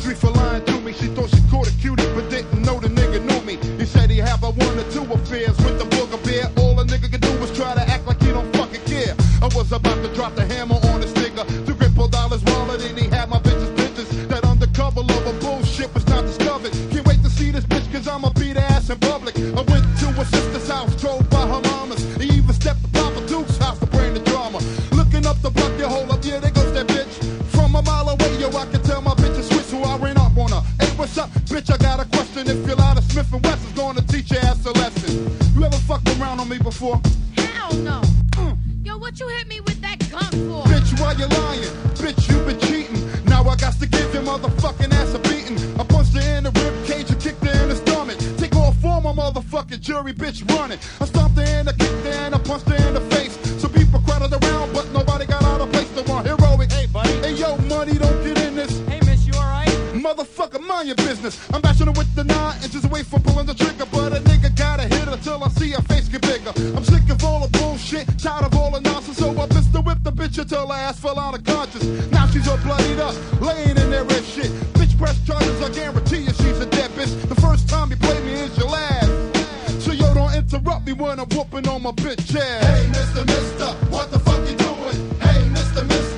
street for lying to me. She thought she caught a cutie, but didn't know the nigga knew me. He said he have a 1 or 2 affairs with the booger bear. All a nigga can do is try to act like he don't fucking care. I was about to drop the hammer on his nigga. To cripple dollars wallet, and he had my bitches bitches. That undercover lover bullshit was not discovered. Can't wait to see this bitch, cause I'ma beat her ass in public. I went to her sister's house, drove by her mama's. He even stepped to Papa Duke's house to bring the drama. Looking up the block, you hold up, yeah, there goes that bitch. From a mile away, yo, I can tell my bitch is switch, so I ran up on her. Hey, what's up, bitch? I got a question. If you're out of Smith & Wesson's gonna teach your ass a lesson. You ever fucked around on me before? Hell no. Yo, what you hit me with that gun for? Bitch, why you lying? Bitch, you been cheating. Now I got to give your motherfucking ass a beating. I punched her in the rib cage and kicked her in the stomach. Take off for my motherfucking jury, bitch, running. I stomped her in, I kicked her and I punched her in the face. Some people crowded around, but nobody got out of place. They want heroic. Hey, buddy. Hey, yo, money, don't get in this. Hey, miss, you alright? Motherfucker, mind your business. I'm bashing her with the 9 inches away from pulling the trigger. But a nigga gotta hit her till I see her face get bigger. I'm sick of all the bullshit, tired of all the nonsense. So I pistol whipped the bitch until her ass fell out of conscience. Now she's all bloodied up, laying in there as shit. Bitch, press charges, I guarantee you she's a dead bitch. The first time you play me is your last. So yo, don't interrupt me when I'm whooping on my bitch ass. Hey, Mr. Mister, what the fuck you doing? Hey, Mr. Mister.